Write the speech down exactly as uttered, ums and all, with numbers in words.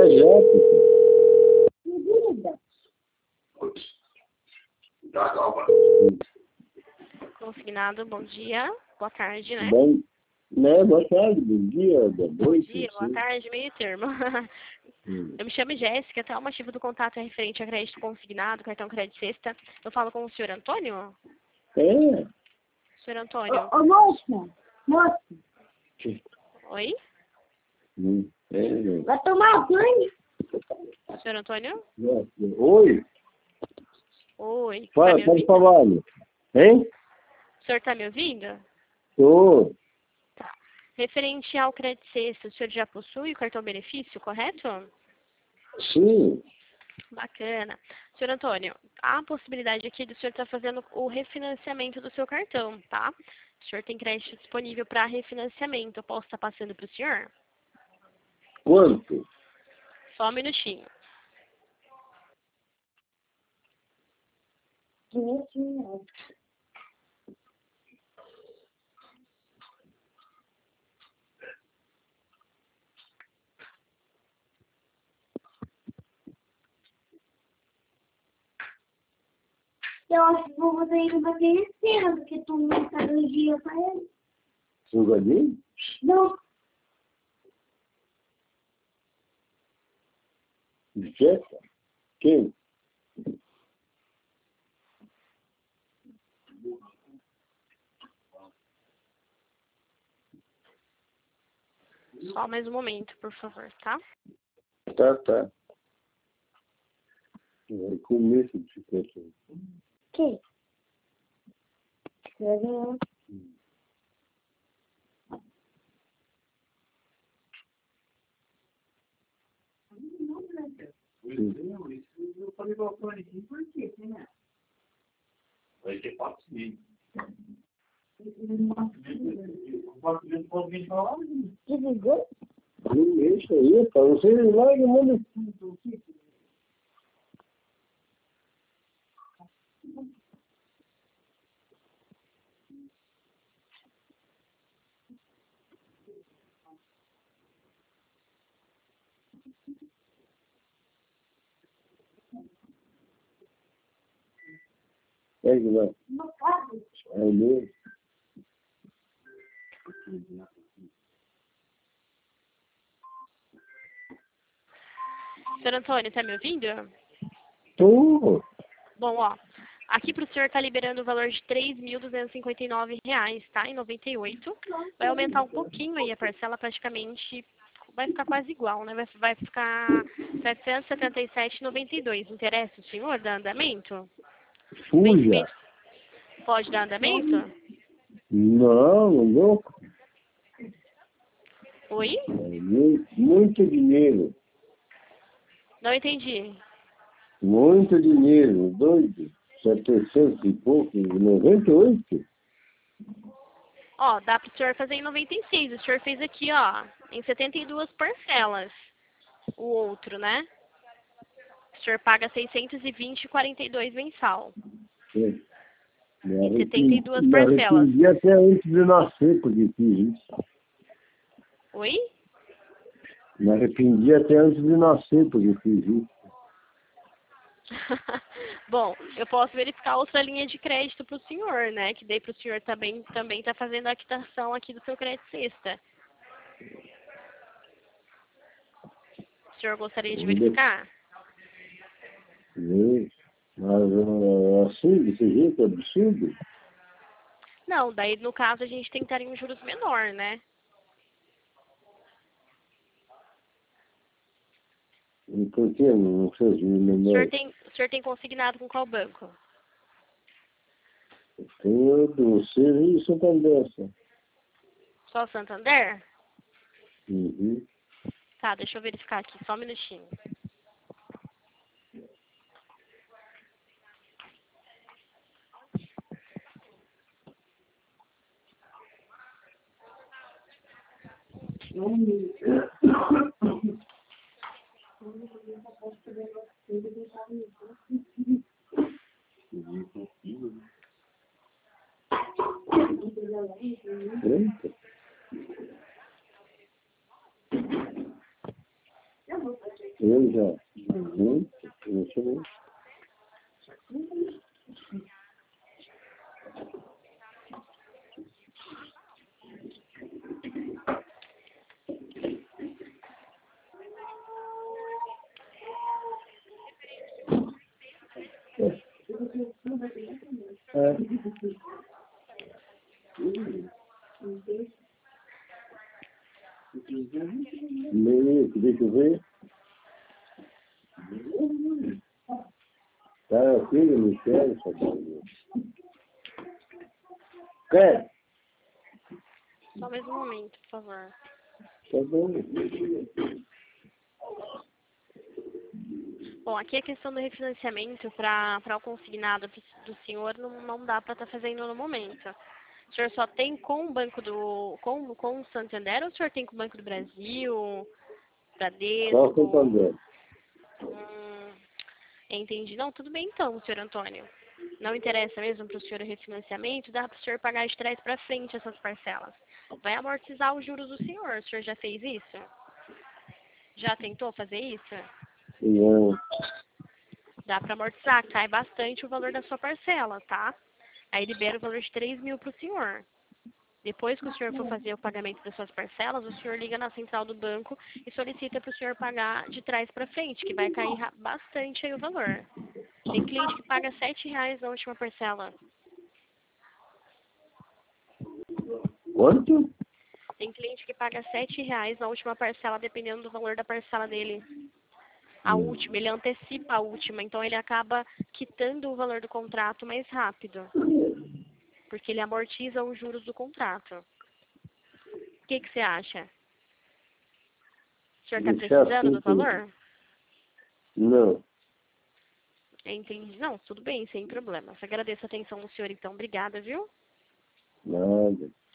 É, já. Consignado, bom dia. Boa tarde, né? Bom, né? Boa tarde, bom dia, boa Bom noite. dia, boa sim. tarde, meio termo. Hum. Eu me chamo Jéssica, até o motivo do contato é referente a crédito consignado, cartão crédito sexta. Eu falo com o senhor Antônio? É. Senhor Antônio. Ô, ô, moça, moça, Oi? Hum. É. vai tomar banho? Senhor Antônio? Oi, Oi. Tá fala, me tá ouvindo? falando. Hein? O senhor tá me ouvindo? Tô. Tá. Referente ao crédito sexta, o senhor já possui o cartão benefício, correto? Sim. Bacana. Senhor Antônio, há a possibilidade aqui do senhor estar fazendo o refinanciamento do seu cartão, tá? O senhor tem crédito disponível para refinanciamento. Eu posso estar passando para o senhor? Quanto? Só um minutinho. quinhentos reais. Eu acho que vou fazer isso daquele cena, porque tu não tá dois dias pra ele. Salgadinho? Não, Festa? Quem? Só mais um momento, por favor, tá? Tá, tá. É começo de situação. quem? Eu Eu falei para o Antônio aqui, por quê, né? Vai ter quatro mil. quatro mil pode vir falar? Desligou? Não deixa aí, cara. Você lá e manda. É que vai. No carro. É mesmo. Senhor Antônio, tá me ouvindo? Tô. Bom, ó, aqui para o senhor tá liberando o valor de três mil duzentos e cinquenta e nove reais, tá? Em noventa e oito. Vai aumentar um pouquinho aí a parcela, praticamente vai ficar quase igual, né? Vai, vai ficar setecentos e setenta e sete reais e noventa e dois. Interessa o senhor dar andamento? Fuja. Vencimento pode dar andamento? Não, não vou. Oi? É mu- muito dinheiro. Não entendi. Muito dinheiro. Doido. Setecentos e pouco. Noventa e oito. Ó, dá para o senhor fazer em noventa e seis. O senhor fez aqui, ó, em setenta e duas parcelas. O outro, né? O senhor paga seiscentos e vinte e quarenta e dois mensal. É. Me Em setenta e duas arrependi, me parcelas. arrependi até antes de nascer, porque fiz isso. Oi? Me arrependi até antes de nascer, porque fiz isso. Bom, eu posso verificar outra linha de crédito para o senhor, né? Que daí para o senhor também também está fazendo a quitação aqui do seu crédito sexta. O senhor gostaria de verificar? Né? Mas ah, assim, desse jeito, absurdo. Não, daí no caso a gente tentaria um juros menor, né? E por que não fez o O senhor menor? tem, o senhor tem consignado com qual banco? Tem do Serviço Santander. Só o Santander? Uhum. Tá, deixa eu verificar aqui, só um minutinho. Pronto. Eu já. Hum, eu sou. É. Meio, deixa eu ver. Tá, ok, eu não quero, só quer? Só mais um momento, por favor. Tá bom. Bom, aqui a questão do refinanciamento para o consignado do, do senhor não, não dá para estar fazendo no momento. O senhor só tem com o Banco do... com, com o Santander ou o senhor tem com o Banco do Brasil, Bradesco? Só com o Santander. Hum, entendi. Não, tudo bem então, senhor Antônio. Não interessa mesmo para o senhor o refinanciamento, dá para o senhor pagar de trás para frente essas parcelas. Vai amortizar os juros do senhor. O senhor já fez isso? Já tentou fazer isso? Não. Dá para amortizar, cai bastante o valor da sua parcela, tá? Aí libera o valor de três mil para o senhor. Depois que o senhor for fazer o pagamento das suas parcelas, o senhor liga na central do banco e solicita para o senhor pagar de trás para frente, que vai cair bastante aí o valor. Tem cliente que paga sete reais na última parcela. Quanto? Tem cliente que paga sete reais na última parcela, dependendo do valor da parcela dele. A última, ele antecipa a última, então ele acaba quitando o valor do contrato mais rápido. Porque ele amortiza os juros do contrato. O que, que você acha? O senhor está precisando do valor? Não. Entendi. Não, tudo bem, sem problema. Agradeço a atenção do senhor, então. Obrigada, viu? Nada.